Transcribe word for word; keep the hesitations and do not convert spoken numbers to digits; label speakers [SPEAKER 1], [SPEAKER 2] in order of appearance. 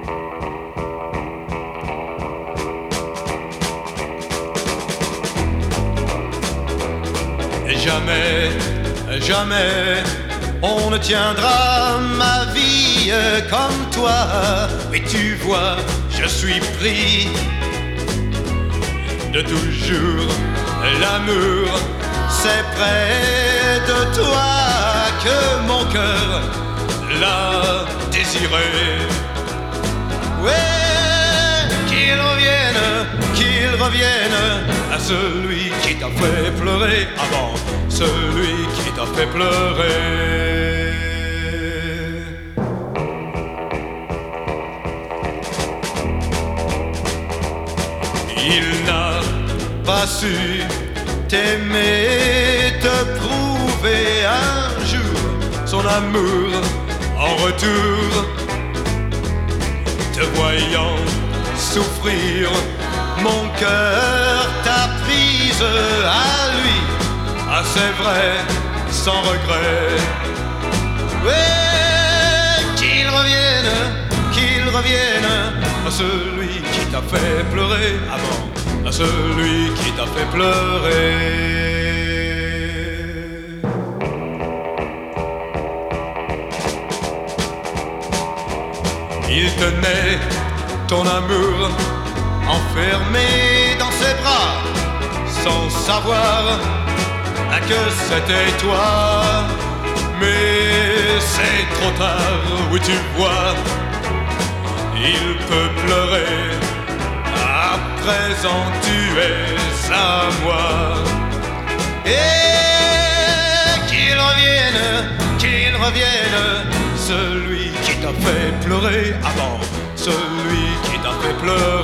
[SPEAKER 1] Et jamais, jamais, on ne tiendra ma vie comme toi. Mais tu vois, je suis pris de toujours. L'amour, c'est près de toi que mon cœur l'a désiré. Ouais, qu'il revienne, qu'il revienne à celui qui t'a fait pleurer avant, celui qui t'a fait pleurer. Il n'a pas su t'aimer, te prouver un jour son amour en retour. Te voyant souffrir, mon cœur t'a prise à lui. Ah c'est vrai, sans regret. Ouais, qu'il revienne, qu'il revienne à celui qui t'a fait pleurer avant, à celui qui t'a fait pleurer. Il tenait ton amour enfermé dans ses bras, sans savoir que c'était toi. Mais c'est trop tard, oui tu vois, il peut pleurer. À présent tu es à moi. Et qu'il revienne, qu'il revienne, celui qui t'a fait pleurer avant, celui qui t'a fait pleurer.